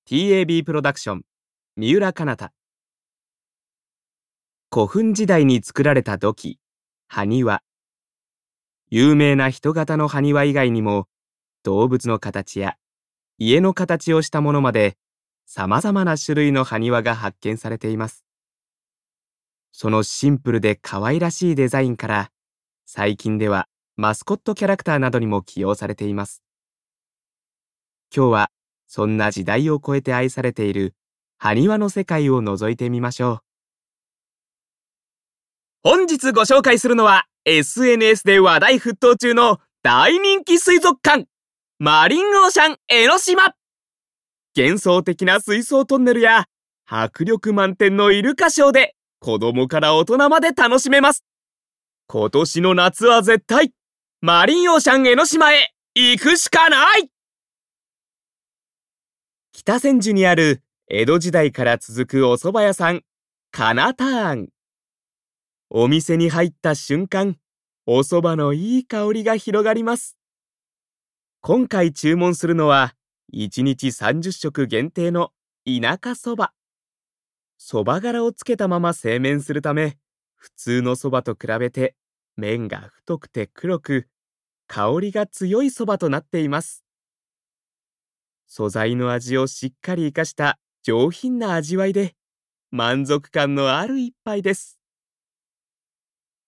TAB プロダクション、三浦かなた。古墳時代に作られた土器、埴輪。有名な人型の埴輪以外にも、動物の形や家の形をしたものまで、様々な種類の埴輪が発見されています。そのシンプルで可愛らしいデザインから、最近ではマスコットキャラクターなどにも起用されています。今日はそんな時代を超えて愛されている埴輪の世界を覗いてみましょう。本日ご紹介するのは SNS で話題沸騰中の大人気水族館、マリンオーシャン江ノ島。幻想的な水槽トンネルや迫力満点のイルカショーで子供から大人まで楽しめます。今年の夏は絶対マリンオーシャン江ノ島へ行くしかない。北千住にある江戸時代から続くお蕎麦屋さん、かなた庵。お店に入った瞬間、お蕎麦のいい香りが広がります。今回注文するのは1日30食限定の田舎そば。そば殻をつけたまま製麺するため、普通のそばと比べて麺が太くて黒く、香りが強いそばとなっています。素材の味をしっかり生かした上品な味わいで、満足感のある一杯です。